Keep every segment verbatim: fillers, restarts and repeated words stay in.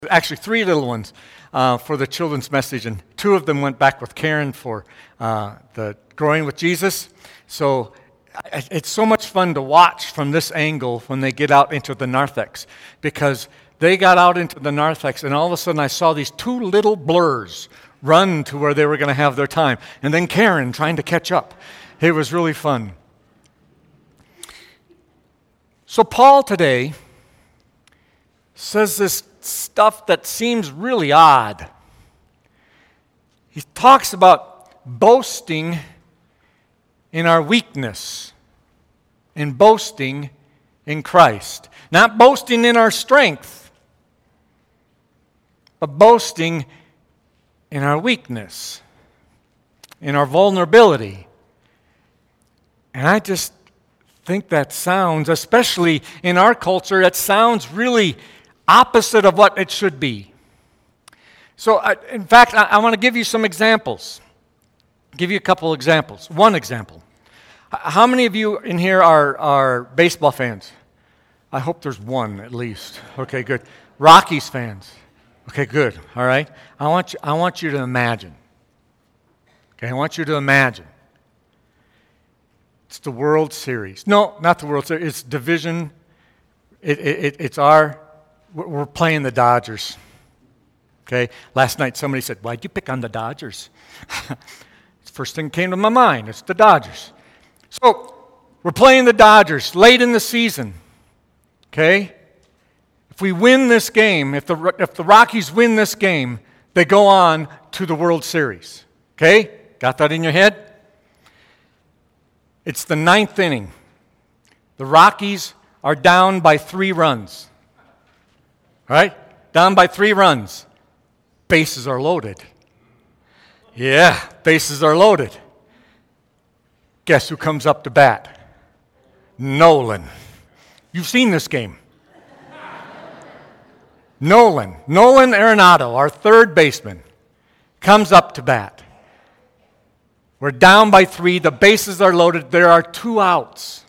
Actually, three little ones uh, for the children's message, and two of them went back with Karen for uh, the Growing with Jesus. So I, it's so much fun to watch from this angle when they get out into the narthex, because they got out into the narthex, and all of a sudden I saw these two little blurs run to where they were going to have their time, and then Karen trying to catch up. It was really fun. So Paul today says this stuff that seems really odd. He talks about boasting in our weakness and boasting in Christ. Not boasting in our strength, but boasting in our weakness, in our vulnerability. And I just think that sounds, especially in our culture, that sounds really opposite of what it should be. So, uh, in fact, I, I want to give you some examples. Give you a couple examples. One example. How many of you in here are, are baseball fans? I hope there's one at least. Okay, good. Rockies fans. Okay, good. All right. I want you, I want you to imagine. Okay, I want you to imagine. It's the World Series. No, not the World Series. It's division. It, it, it's our... We're playing the Dodgers, okay? Last night somebody said, why'd you pick on the Dodgers? It's the first thing that came to my mind. It's the Dodgers. So we're playing the Dodgers late in the season, okay? If we win this game, if the, if the Rockies win this game, they go on to the World Series, okay? Got that in your head? It's the ninth inning. The Rockies are down by three runs. Right? Down by three runs. Bases are loaded. Yeah, bases are loaded. Guess who comes up to bat? Nolan. You've seen this game. Nolan. Nolan Arenado, our third baseman, comes up to bat. We're down by three. The bases are loaded. There are two outs.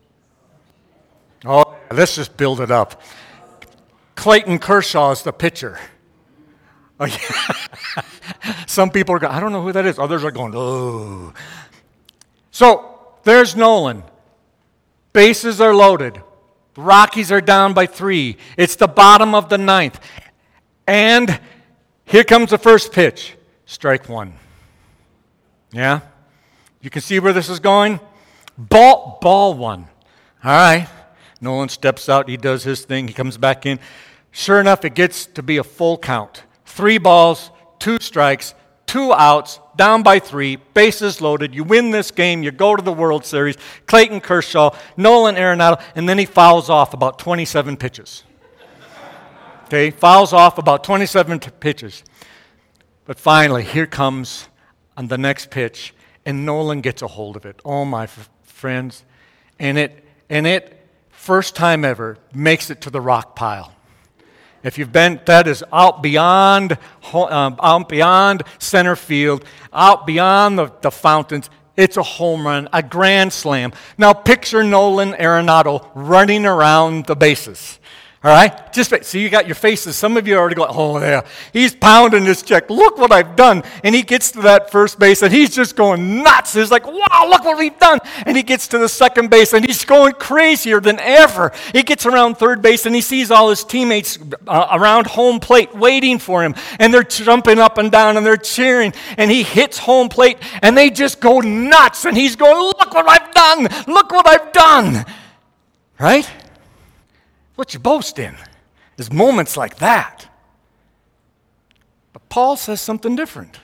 Oh, let's just build it up. Clayton Kershaw is the pitcher. Oh, yeah. Some people are going, I don't know who that is. Others are going, oh. So there's Nolan. Bases are loaded. The Rockies are down by three. It's the bottom of the ninth. And here comes the first pitch. Strike one. Yeah? You can see where this is going? Ball, ball one. All right. Nolan steps out. He does his thing. He comes back in. Sure enough, it gets to be a full count. Three balls, two strikes, two outs, down by three, bases loaded. You win this game, you go to the World Series. Clayton Kershaw, Nolan Arenado, and then he fouls off about twenty-seven pitches. Okay, fouls off about twenty-seven t- pitches. But finally, here comes on the next pitch, and Nolan gets a hold of it. Oh, my f- friends. And it, and it, first time ever, makes it to the rock pile. If you've been, that is out beyond, um, out beyond center field, out beyond the, the fountains. It's a home run, a grand slam. Now picture Nolan Arenado running around the bases. All right? Just so you got your faces. Some of you are already going, oh, yeah. He's pounding his check. Look what I've done. And he gets to that first base, and he's just going nuts. He's like, wow, look what we've done. And he gets to the second base, and he's going crazier than ever. He gets around third base, and he sees all his teammates uh, around home plate waiting for him. And they're jumping up and down, and they're cheering. And he hits home plate, and they just go nuts. And he's going, look what I've done. Look what I've done. Right? What you boast in is moments like that. But Paul says something different.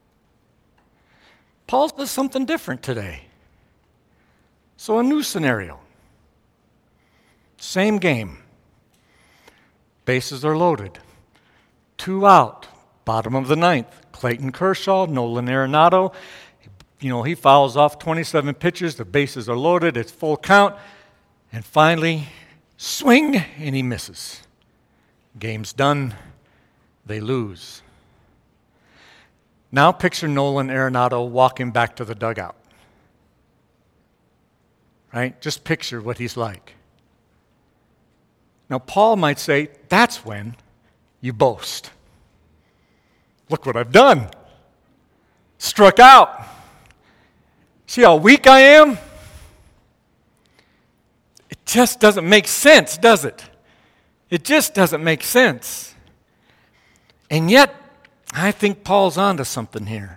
Paul says something different today. So a new scenario. Same game. Bases are loaded. Two out. Bottom of the ninth. Clayton Kershaw, Nolan Arenado. You know, he fouls off twenty-seven pitches. The bases are loaded. It's full count. And finally, swing, and he misses. Game's done. They lose. Now picture Nolan Arenado walking back to the dugout. Right? Just picture what he's like. Now Paul might say, that's when you boast. Look what I've done. Struck out. See how weak I am? It just doesn't make sense, does it? It just doesn't make sense. And yet, I think Paul's onto something here.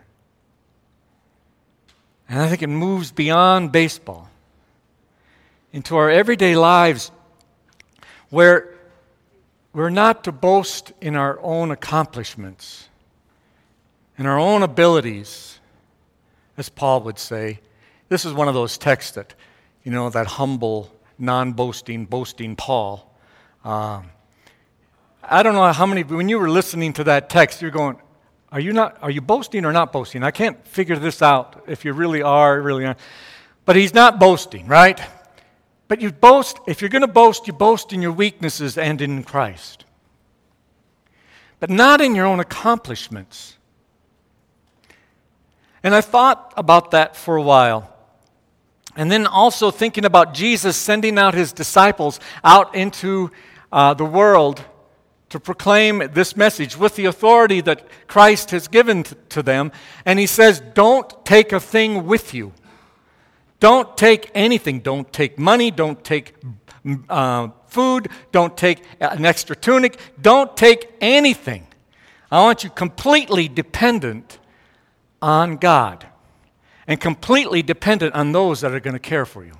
And I think it moves beyond baseball into our everyday lives where we're not to boast in our own accomplishments, in our own abilities, as Paul would say. This is one of those texts that, you know, that humble, non-boasting, boasting Paul. Um, I don't know how many, when you were listening to that text, you're going, are you not, are you boasting or not boasting? I can't figure this out if you really are, really aren't. But he's not boasting, right? But you boast, if you're going to boast, you boast in your weaknesses and in Christ. But not in your own accomplishments. And I thought about that for a while. And then also thinking about Jesus sending out his disciples out into uh, the world to proclaim this message with the authority that Christ has given t- to them. And he says, don't take a thing with you. Don't take anything. Don't take money. Don't take uh, food. Don't take an extra tunic. Don't take anything. I want you completely dependent on God and completely dependent on those that are going to care for you.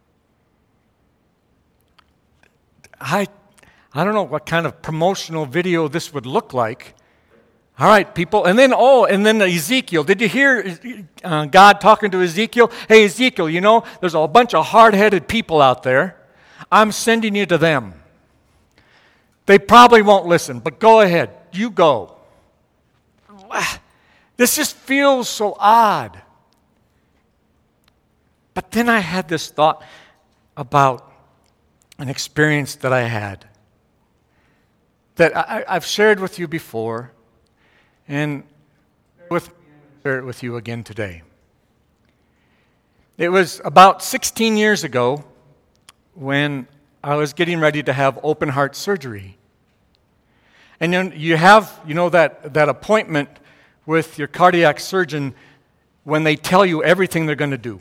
I, I don't know what kind of promotional video this would look like. All right, people. And then, oh, and then Ezekiel. Did you hear uh, God talking to Ezekiel? Hey, Ezekiel, you know, there's a bunch of hard-headed people out there. I'm sending you to them. They probably won't listen, but go ahead. You go. This just feels so odd. But then I had this thought about an experience that I had that I, I've shared with you before. And with share it with you again today. It was about sixteen years ago when I was getting ready to have open heart surgery. And then you have, you know, that, that appointment with your cardiac surgeon when they tell you everything they're going to do.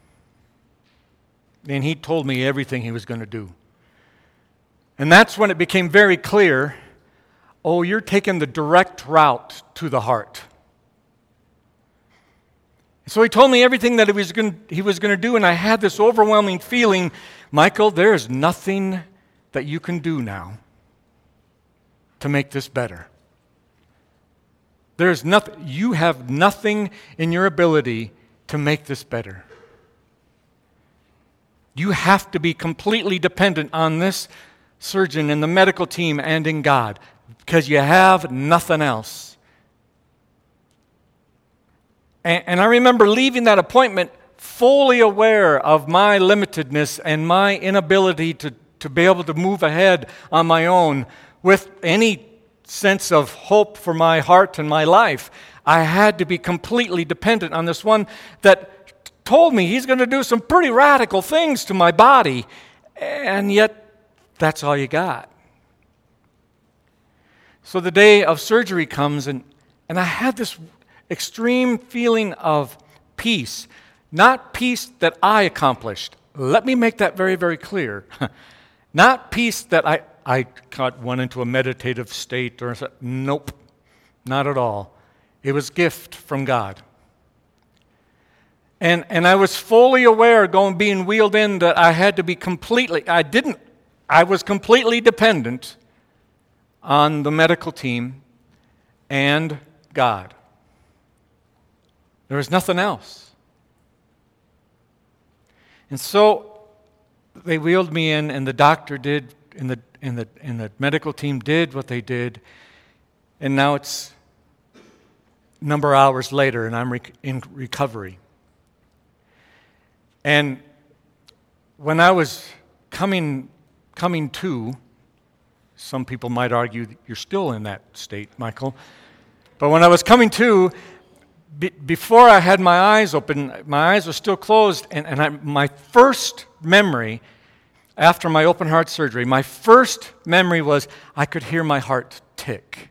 And he told me everything he was going to do. And that's when it became very clear, oh, you're taking the direct route to the heart. So he told me everything that he was going he was going to do, and I had this overwhelming feeling, Michael, there's nothing that you can do now to make this better. There's nothing, you have nothing in your ability to make this better. You have to be completely dependent on this surgeon and the medical team and in God, because you have nothing else. And, and I remember leaving that appointment fully aware of my limitedness and my inability to, to be able to move ahead on my own with any sense of hope for my heart and my life. I had to be completely dependent on this one that told me he's going to do some pretty radical things to my body, and yet that's all you got. So the day of surgery comes, and, and I had this extreme feeling of peace. Not peace that I accomplished. Let me make that very, very clear. Not peace that I, I got went into a meditative state or something. Nope, not at all. It was a gift from God. And and I was fully aware, going being wheeled in, that I had to be completely, I didn't, I was completely dependent on the medical team and God. There was nothing else. And so they wheeled me in, and the doctor did, and the and the and the medical team did what they did, and now it's a number of hours later, and I'm rec- in recovery. And when I was coming coming to, some people might argue that you're still in that state, Michael. But when I was coming to, be, before I had my eyes open, my eyes were still closed, and, and I, my first memory after my open heart surgery, my first memory was I could hear my heart tick.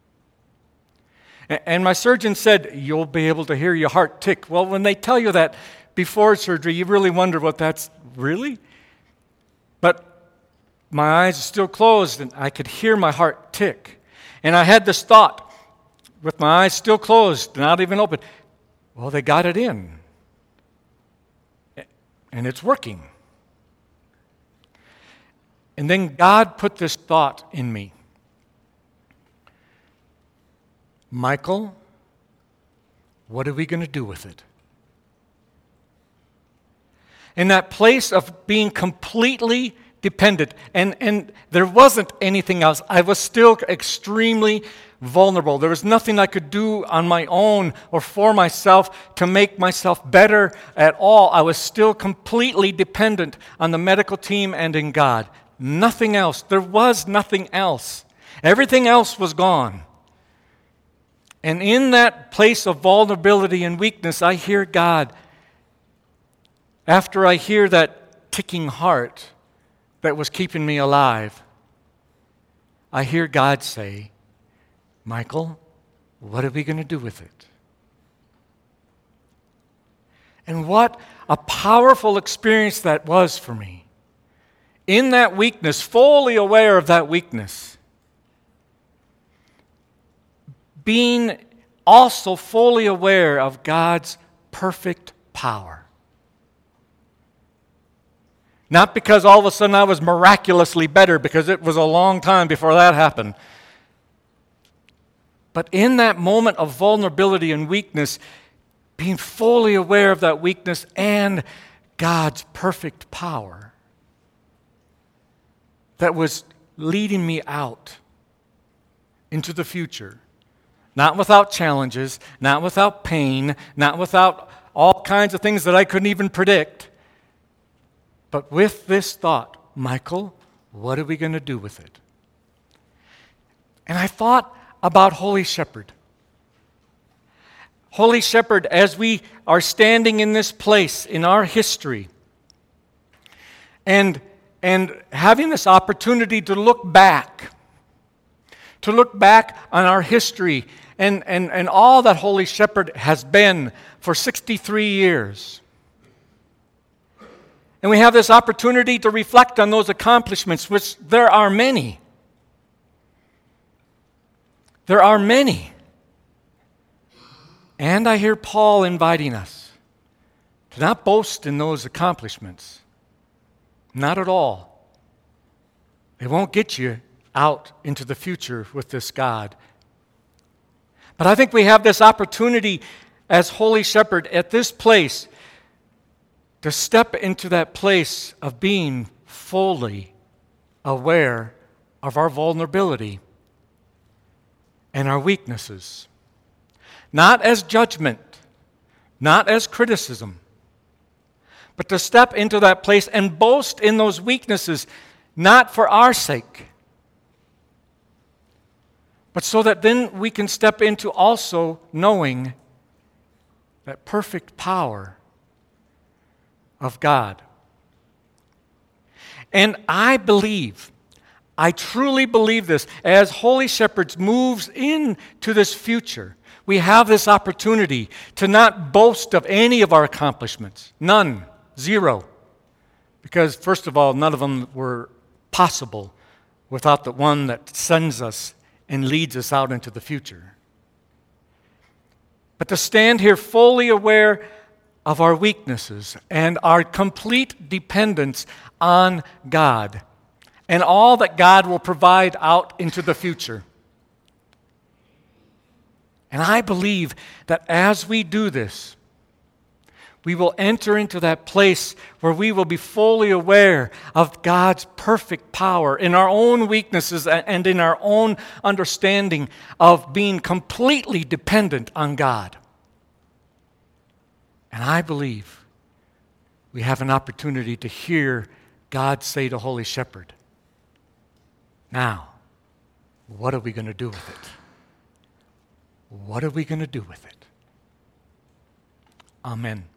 And my surgeon said, you'll be able to hear your heart tick. Well, when they tell you that before surgery, you really wonder what that's really. But my eyes are still closed, and I could hear my heart tick. And I had this thought, with my eyes still closed, not even open, well, they got it in. And it's working. And then God put this thought in me. Michael, what are we going to do with it? In that place of being completely dependent, and, and there wasn't anything else. I was still extremely vulnerable. There was nothing I could do on my own or for myself to make myself better at all. I was still completely dependent on the medical team and in God. Nothing else. There was nothing else. Everything else was gone. And in that place of vulnerability and weakness, I hear God. After I hear that ticking heart that was keeping me alive, I hear God say, Michael, what are we going to do with it? And what a powerful experience that was for me. In that weakness, fully aware of that weakness, being also fully aware of God's perfect power. Not because all of a sudden I was miraculously better, because it was a long time before that happened. But in that moment of vulnerability and weakness, being fully aware of that weakness and God's perfect power that was leading me out into the future. Not without challenges, not without pain, not without all kinds of things that I couldn't even predict. But with this thought, Michael, what are we going to do with it? And I thought about Holy Shepherd. Holy Shepherd, as we are standing in this place in our history, and, and having this opportunity to look back, to look back on our history and, and, and all that Holy Shepherd has been for sixty-three years. And we have this opportunity to reflect on those accomplishments, which there are many. There are many. And I hear Paul inviting us to not boast in those accomplishments. Not at all. They won't get you out into the future with this God. But I think we have this opportunity as Holy Shepherd at this place to step into that place of being fully aware of our vulnerability and our weaknesses. Not as judgment, not as criticism, but to step into that place and boast in those weaknesses, not for our sake, but so that then we can step into also knowing that perfect power of God. And I believe, I truly believe this, as Holy Shepherds moves into this future, we have this opportunity to not boast of any of our accomplishments. None. Zero. Because, first of all, none of them were possible without the one that sends us and leads us out into the future. But to stand here fully aware of our weaknesses and our complete dependence on God and all that God will provide out into the future. And I believe that as we do this, we will enter into that place where we will be fully aware of God's perfect power in our own weaknesses and in our own understanding of being completely dependent on God. And I believe we have an opportunity to hear God say to Holy Shepherd, now, what are we going to do with it? What are we going to do with it? Amen.